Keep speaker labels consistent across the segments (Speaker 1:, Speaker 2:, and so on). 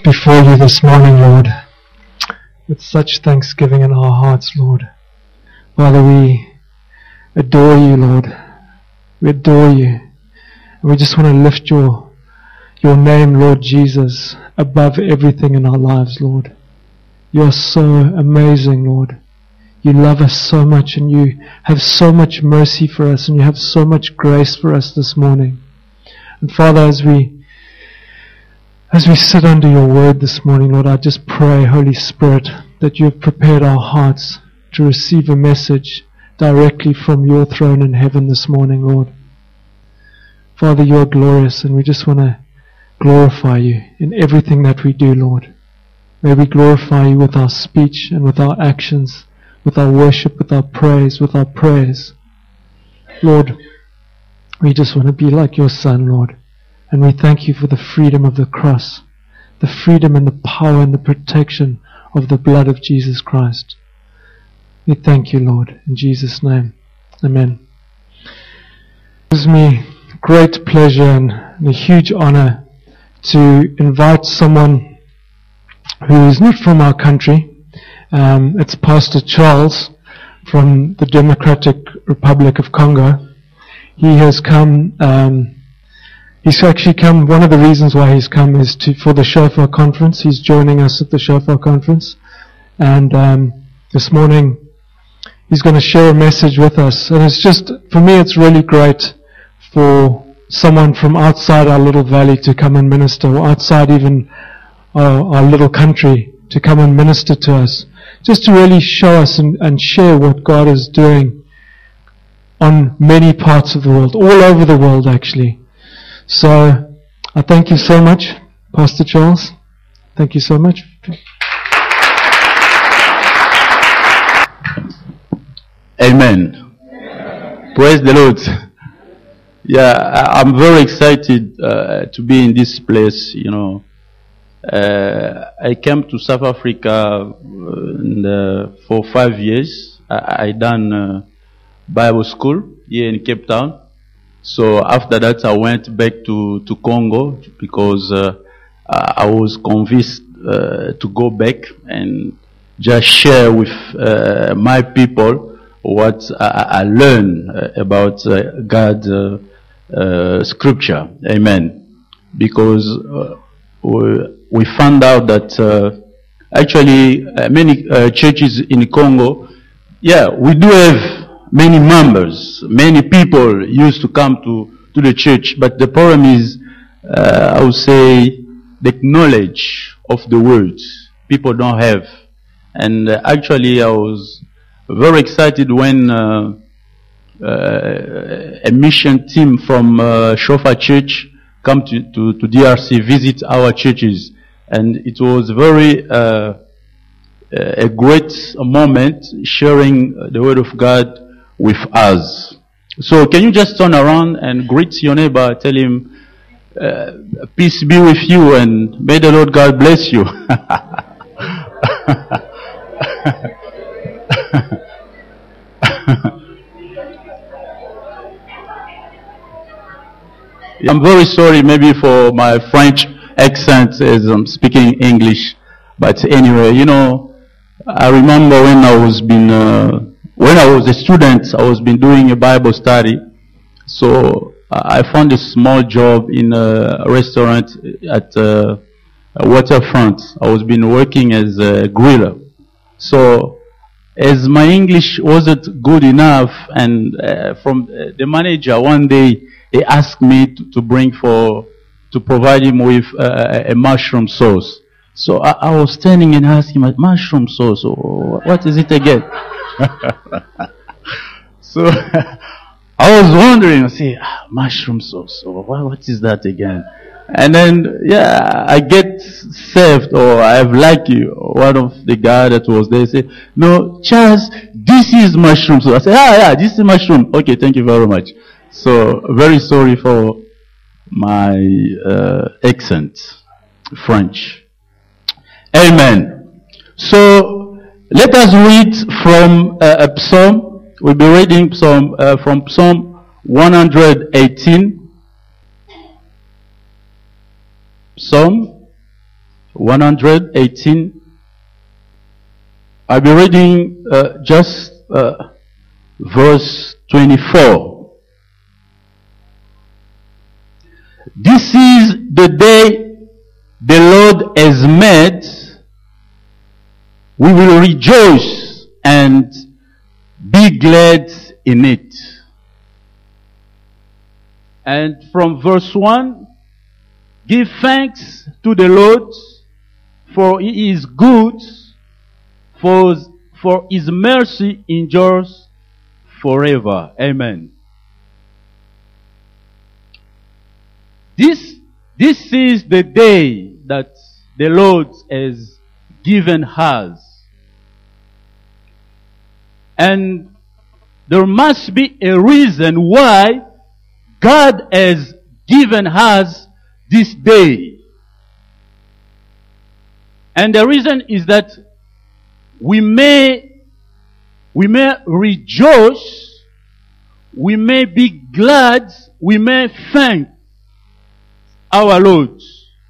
Speaker 1: before you this morning, Lord, with such thanksgiving in our hearts, Lord. Father, we adore you, Lord. We adore you. And we just want to lift your name, Lord Jesus, above everything in our lives, Lord. You are so amazing, Lord. You love us so much, and you have so much mercy for us, and you have so much grace for us this morning. And Father, as we sit under your word this morning, Lord, I just pray, Holy Spirit, that you have prepared our hearts to receive a message directly from your throne in heaven this morning, Lord. Father, you are glorious, and we just want to glorify you in everything that we do, Lord. May we glorify you with our speech and with our actions, with our worship, with our praise, with our prayers. Lord, we just want to be like your Son, Lord. And we thank you for the freedom of the cross, the freedom and the power and the protection of the blood of Jesus Christ. We thank you, Lord, in Jesus' name. Amen. It gives me great pleasure and a huge honor to invite someone who is not from our country. It's Pastor Charles from the Democratic Republic of Congo. He has come, he's actually come, one of the reasons why he's come is for the Shofar Conference. He's joining us at the Shofar Conference. And this morning he's going to share a message with us. And it's just, for me, it's really great for someone from outside our little valley to come and minister, or outside even our little country to come and minister to us, just to really show us and share what God is doing on many parts of the world, all over the world actually. So I thank you so much, Pastor Charles. Thank you so much.
Speaker 2: Amen. Praise the Lord. Yeah, I'm very excited to be in this place, you know. I came to South Africa for 5 years. I done Bible school here in Cape Town. So after that, I went back to Congo because I was convinced to go back and just share with my people what I learned about God's scripture. Amen. Because we found out that actually many churches in Congo, we do have many members, many people used to come to the church, but the problem is, I would say, the knowledge of the word people don't have. And actually, I was very excited when a mission team from Shofar Church come to DRC, visit our churches, and it was very a great moment sharing the word of God with us. So can you just turn around and greet your neighbor, tell him, peace be with you, and may the Lord God bless you. I'm very sorry maybe for my French accent as I'm speaking English, but anyway, you know, I remember when I was a student, I was been doing a Bible study. So I found a small job in a restaurant at Waterfront. I was been working as a griller. So as my English wasn't good enough, and from the manager one day, he asked me to provide him with a mushroom sauce. So I was standing and asking him, mushroom sauce, what is it again? So I was wondering, I say, mushroom sauce, what is that again? And then, I get served, or I have you. One of the guy that was there said, no, Charles, this is mushroom sauce. I said, this is mushroom. Okay, thank you very much. So, very sorry for my accent, French. Amen. So, let us read from a psalm. We'll be reading from Psalm 118. Psalm 118. I'll be reading just verse 24. This is the day the Lord has made. We will rejoice and be glad in it. And from verse 1, give thanks to the Lord, for he is good, for his mercy endures forever. Amen. This is the day that the Lord has given us. And there must be a reason why God has given us this day. And the reason is that we may rejoice, we may be glad, we may thank our Lord.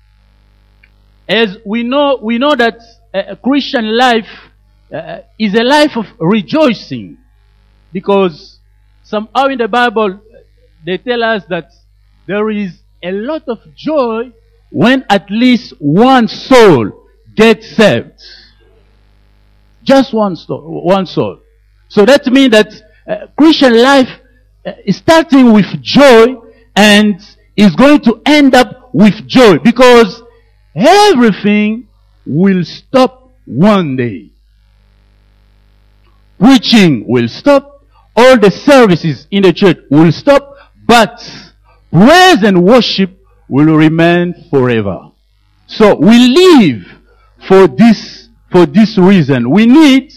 Speaker 2: As we know that a Christian life is a life of rejoicing, because somehow in the Bible they tell us that there is a lot of joy when at least one soul gets saved. Just one soul. So that means that Christian life is starting with joy and is going to end up with joy, because everything will stop one day. Preaching will stop. All the services in the church will stop. But praise and worship will remain forever. So we live for this reason. We need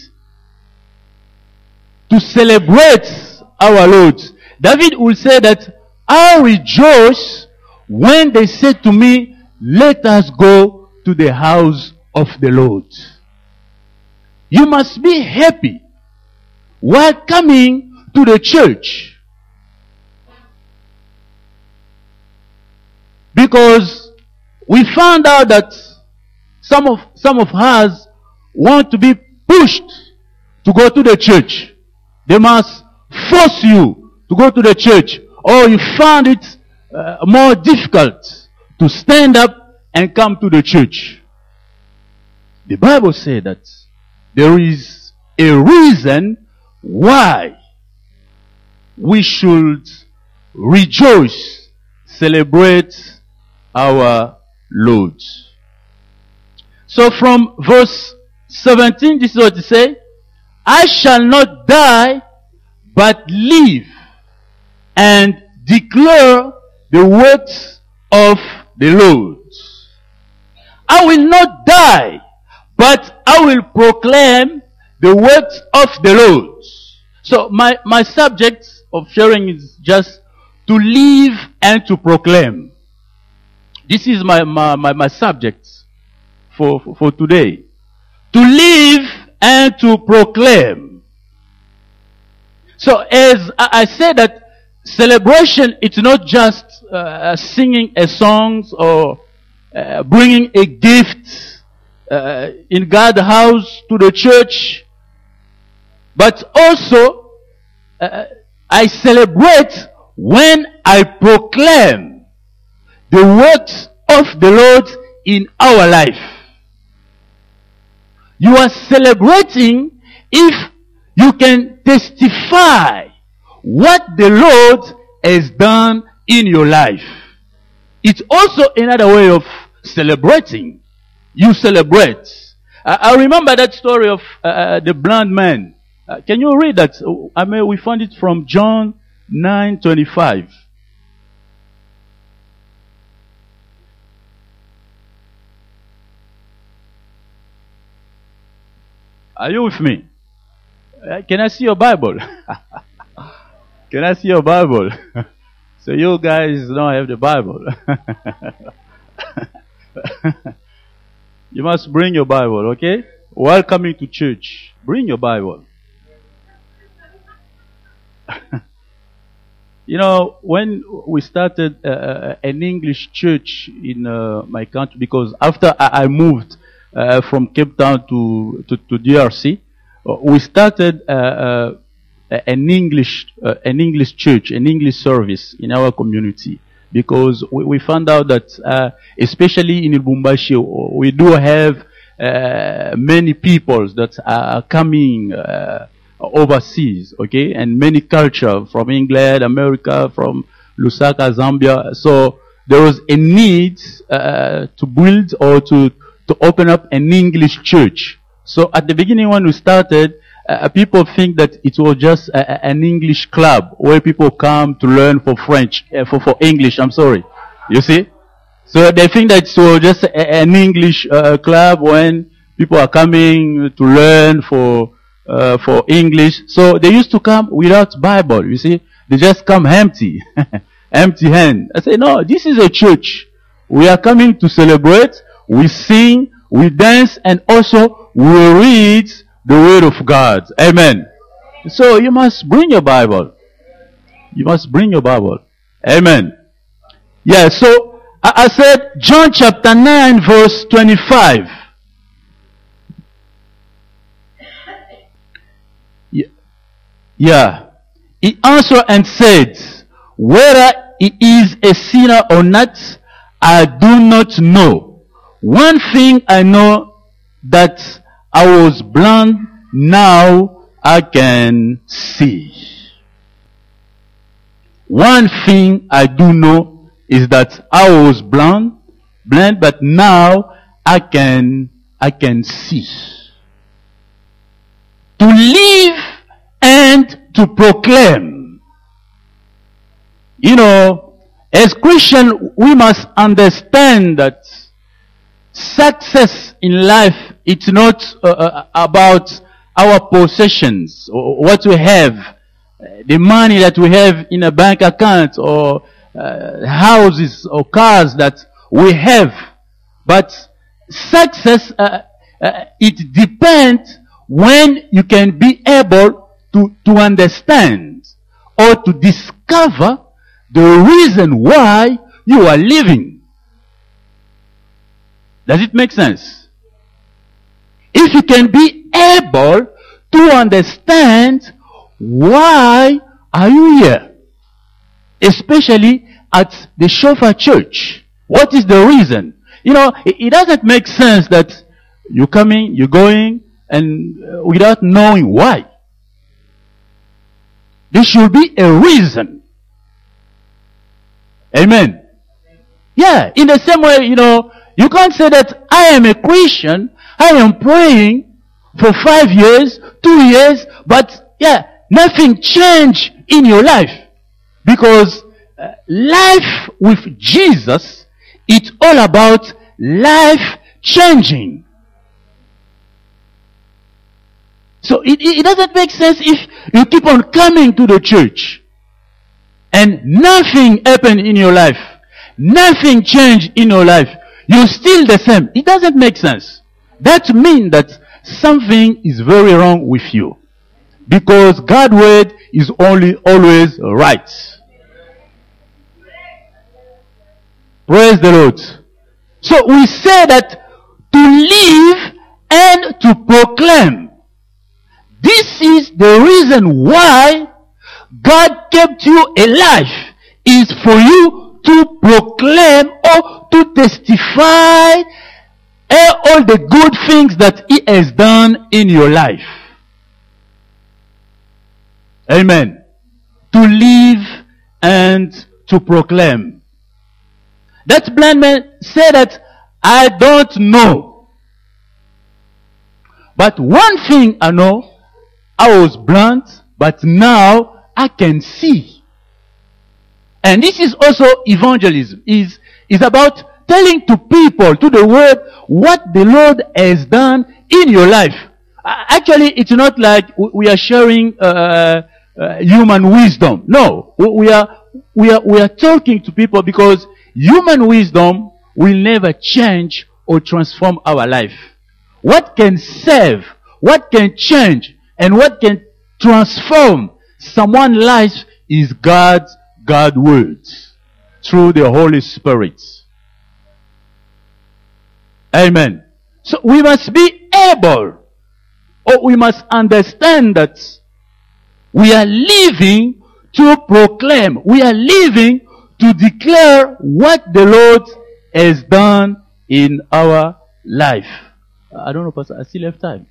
Speaker 2: to celebrate our Lord. David will say that I rejoice when they said to me, let us go to the house of the Lord. You must be happy while coming to the church, because we found out that some of us want to be pushed to go to the church. They must force you to go to the church, or you found it more difficult to stand up and come to the church. The Bible says that there is a reason why we should rejoice, celebrate our Lord. So from verse 17, this is what it says: I shall not die, but live and declare the works of the Lord. I will not die, but I will proclaim the works of the Lord. So my subject of sharing is just to live and to proclaim. This is my subject for today. To live and to proclaim. So as I said, that celebration, it's not just singing a song or bringing a gift in God's house to the church, but also I celebrate when I proclaim the works of the Lord in our life. You are celebrating if you can testify what the Lord has done in your life. It's also another way of celebrating. You celebrate. I remember that story of the blind man. Can you read that? We found it from John 9:25. Are you with me? Can I see your Bible? Can I see your Bible? So you guys don't have the Bible. You must bring your Bible, okay? While coming to church, bring your Bible. You know, when we started an English church in my country, because after I moved from Cape Town to DRC, we started an English church, an English service in our community, because we found out that especially in Lubumbashi, we do have many peoples that are coming overseas, okay, and many culture from England, America, from Lusaka, Zambia. So there was a need to build or to open up an English church. So at the beginning when we started, people think that it was just an English club where people come to learn for French, for English, I'm sorry. You see? So they think that it was just an English club when people are coming to learn for English. So they used to come without Bible, you see. They just come empty, empty hand. I say, no, this is a church. We are coming to celebrate, we sing, we dance, and also we read the Word of God. Amen. So you must bring your Bible. You must bring your Bible. Amen. Yeah, so I said John chapter 9 verse 25. Yeah. He answered and said, whether he is a sinner or not, I do not know. One thing I know, that I was blind, now I can see. One thing I do know is that I was blind, but now I can see. To live and to proclaim. You know, as Christians, we must understand that success in life, it's not about our possessions, or what we have, the money that we have in a bank account, or houses or cars that we have. But success, it depends when you can be able to understand or to discover the reason why you are living. Does it make sense? If you can be able to understand why are you here, especially at the Shofar Church, what is the reason? You know, it doesn't make sense that you're coming, you're going, and without knowing why. There should be a reason. Amen. Yeah, in the same way, you know, you can't say that I am a Christian, I am praying for 5 years, 2 years, but yeah, nothing changed in your life. Because life with Jesus, it's all about life changing. So it doesn't make sense if you keep on coming to the church and nothing happened in your life. Nothing changed in your life. You're still the same. It doesn't make sense. That means that something is very wrong with you. Because God's word is always right. Praise the Lord. So we say that to live and to proclaim. This is the reason why God kept you alive, is for you to proclaim or to testify all the good things that He has done in your life. Amen. To live and to proclaim. That blind man said that, I don't know. But one thing I know, I was blind, but now I can see. And this is also evangelism. Is about telling to people, to the world, what the Lord has done in your life. Actually, it's not like we are sharing human wisdom. No, we are talking to people, because human wisdom will never change or transform our life. What can save, what can change, and what can transform someone's life is God's God's words through the Holy Spirit. Amen. So we must be able, or we must understand that we are living to proclaim. We are living to declare what the Lord has done in our life. I don't know, Pastor, I still have time.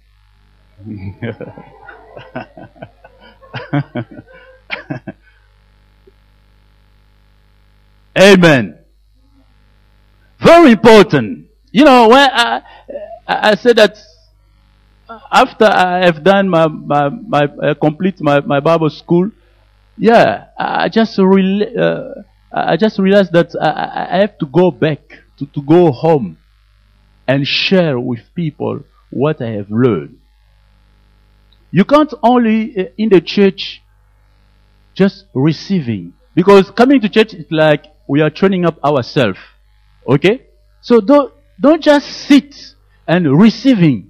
Speaker 2: Amen. Very important. You know, when I said that after I have done complete my Bible school, yeah, I just realized that I have to go back to go home and share with people what I have learned. You can't only in the church just receiving, because coming to church is like we are training up ourselves. Okay, so don't just sit and receiving,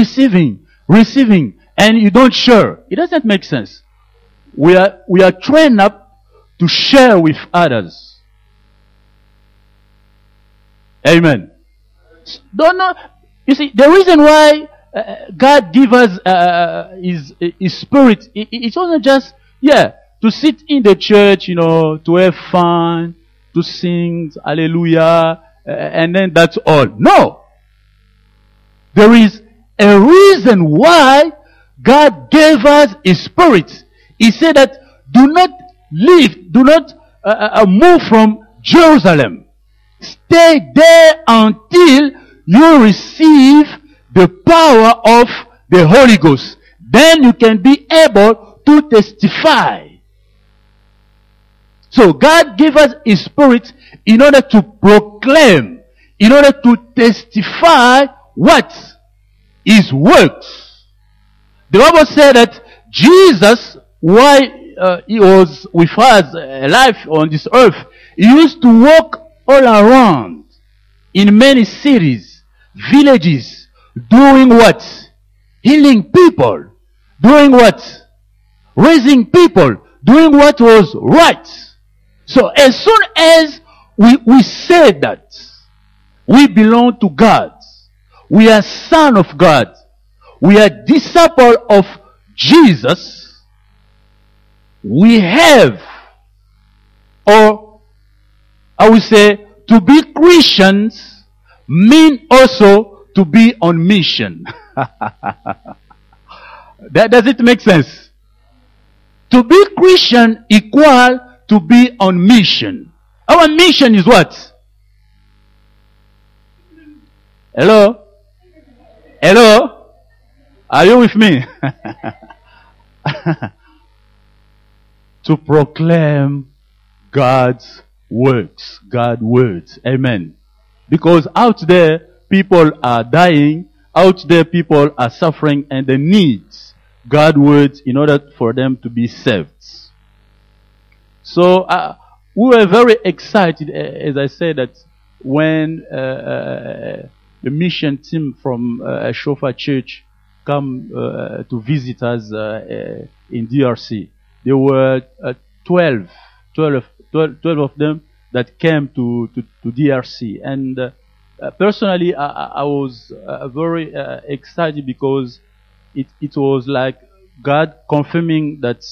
Speaker 2: and you don't share. It doesn't make sense. We are trained up to share with others. Amen. Don't know. You see, the reason why God gave us His Spirit, it wasn't just to sit in the church, you know, to have fun, to sing hallelujah, and then that's all. No. There is a reason why God gave us His Spirit. He said that do not move from Jerusalem. Stay there until you receive the power of the Holy Ghost. Then you can be able to testify. So God gave us His Spirit in order to proclaim, in order to testify what? His works. The Bible said that Jesus, while He was with us alive on this earth, He used to walk all around in many cities, villages, doing what? Healing people. Doing what? Raising people. Doing what was right. So as soon as we say that we belong to God, we are son of God, we are disciple of Jesus, we have, or I would say, to be Christians mean also to be on mission. Does it make sense? To be Christian equal to be on mission. Our mission is what? Hello? Hello? Are you with me? To proclaim God's works, God's words. Amen. Because out there, people are dying. Out there, people are suffering, and they need God's words in order for them to be saved. So we were very excited, as I said, that when the mission team from Shofar Church come to visit us in DRC. There were 12 of them that came to DRC. And personally, I was very excited because it was like God confirming that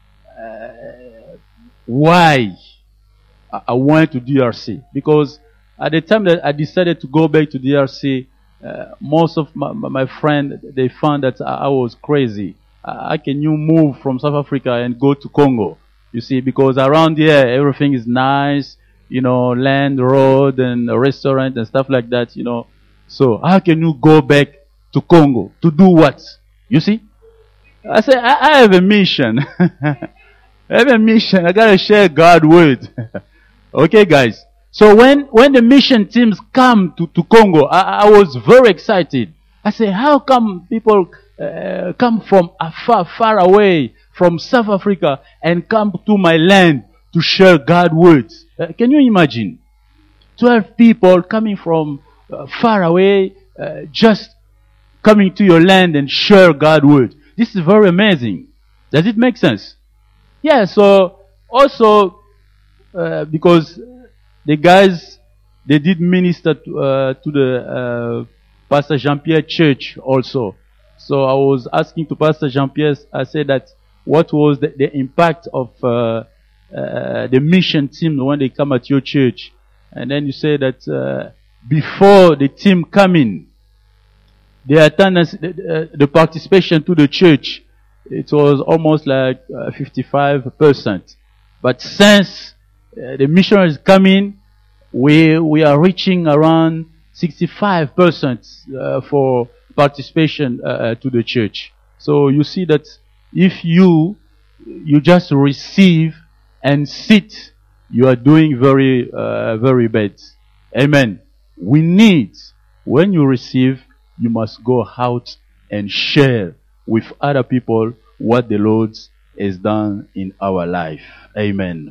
Speaker 2: why I went to DRC. Because at the time that I decided to go back to DRC, most of my friends, they found that I was crazy. How can you move from South Africa and go to Congo? You see, because around here, everything is nice, you know, land, road, and a restaurant and stuff like that, you know. So how can you go back to Congo? To do what? You see? I said, I have a mission. I have a mission. I gotta share God's word. Okay, guys. So when the mission teams come to Congo, I was very excited. I said, how come people come from far away from South Africa and come to my land to share God's words? Can you imagine? 12 people coming from far away, just coming to your land and share God's word. This is very amazing. Does it make sense? Yeah, so also because the guys, they did minister to the Pastor Jean-Pierre church also. So I was asking to Pastor Jean-Pierre, I said that what was the impact of the mission team when they come at your church? And then you say that before the team come in, the attendance, the participation to the church, it was almost like 55%. But since the missionaries come in, we are reaching around 65% for participation to the church. So you see that if you just receive and sit, you are doing very very bad. Amen. We need, when you receive, you must go out and share with other people what the Lord has done in our life. Amen.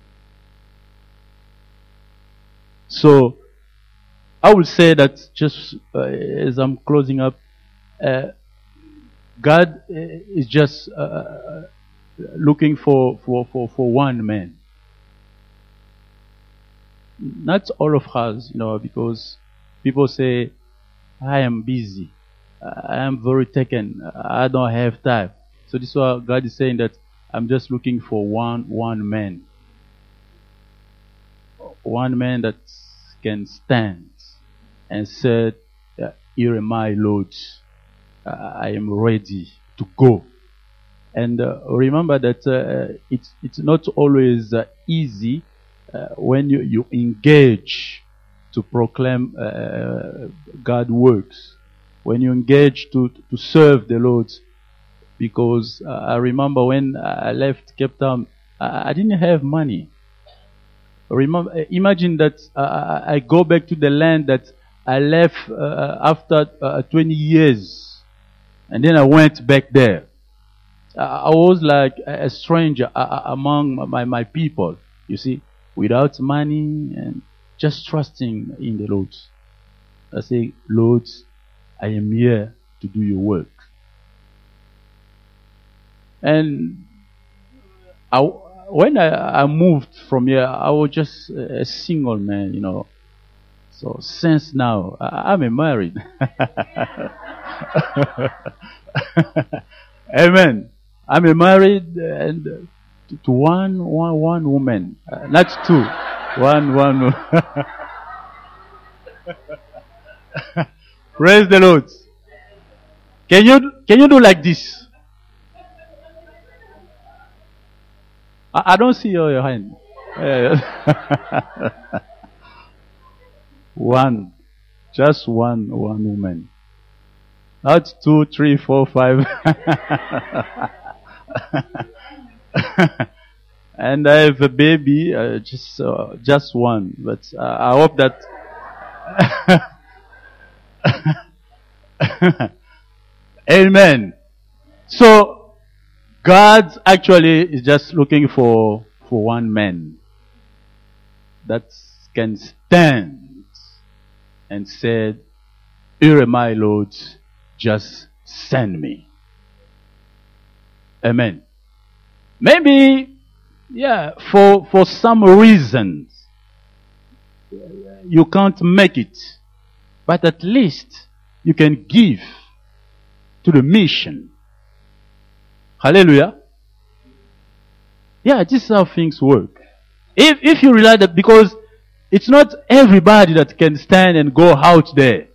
Speaker 2: So, I will say that just as I'm closing up, God is just looking for one man. Not all of us, because people say, I am busy. I am very taken. I don't have time. So this is why God is saying that I'm just looking for one man. One man that can stand and say, here am I, Lord. I am ready to go. And remember that it's not always easy when you engage to proclaim God's works, when you engage to serve the Lord. Because I remember when I left Cape Town, I didn't have money. Imagine that I go back to the land that I left after 20 years, and then I went back there. I was like a stranger among my people, you see, without money and just trusting in the Lord. I say, Lord, I am here to do your work. And when I moved from here, I was just a single man, So since now, I'm married. Amen. I'm married and to one woman, not two. One. Praise the Lord. Can you do like this? I don't see your hand. One. Just one woman. Not 2, 3, 4, 5. And I have a baby, just one. But I hope that Amen. So God actually is just looking for one man that can stand and said, here am I, Lord, just send me. Amen. Maybe, for some reasons, you can't make it, but at least you can give to the mission. Hallelujah. Yeah, this is how things work. If you realize that, because it's not everybody that can stand and go out there.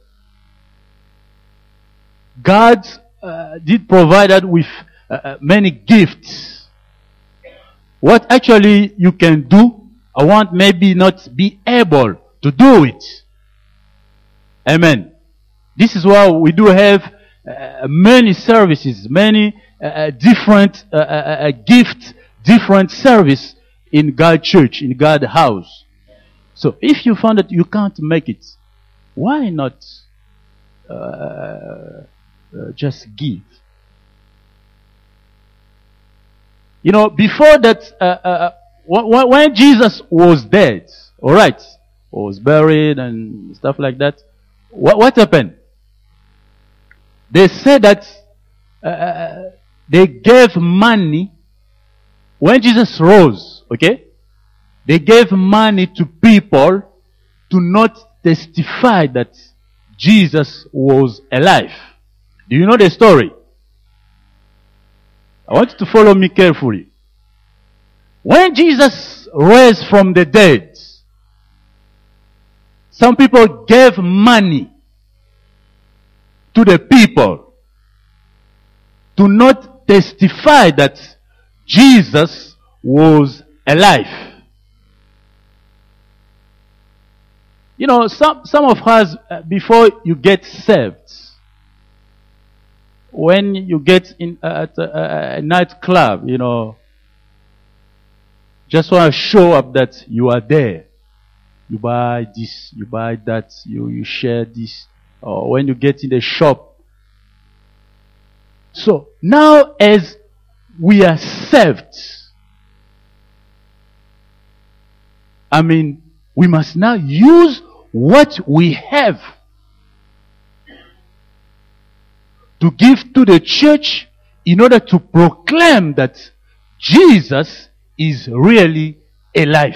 Speaker 2: God did provide us with many gifts. What actually you can do, I want maybe not be able to do it. Amen. This is why we do have many services, many different gifts, different service in God's church, in God's house. So if you found that you can't make it, why not just give? Before that, when Jesus was dead, alright, was buried and stuff like that, what happened? They said that they gave money when Jesus rose, okay? They gave money to people to not testify that Jesus was alive. Do you know the story? I want you to follow me carefully. When Jesus rose from the dead, some people gave money to the people to not testify that Jesus was alive. You know, some of us, before you get saved, when you get in at a nightclub, you know, just want to show up that you are there. You buy this, you buy that, you share this. Or when you get in the shop. So now as we are saved, we must now use what we have to give to the church in order to proclaim that Jesus is really alive.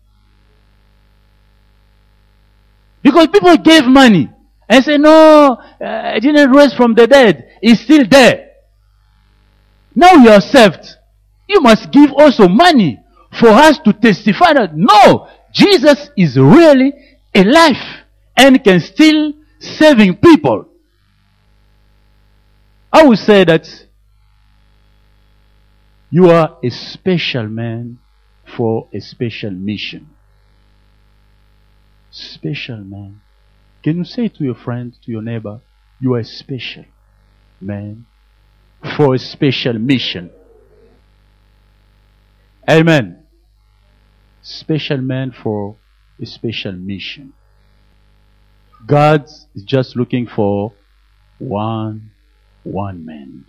Speaker 2: Because people gave money and say, no, I didn't rise from the dead. He's still there. Now you are saved. You must give also money for us to testify that no, Jesus is really alive and can still saving people. I would say that you are a special man for a special mission. Special man. Can you say to your friend, to your neighbor, you are a special man for a special mission? Amen. Special man for a special mission. God is just looking for one man.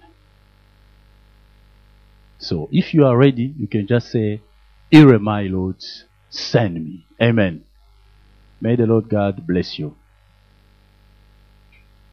Speaker 2: So if you are ready, you can just say, here am I, Lord, send me. Amen. May the Lord God bless you.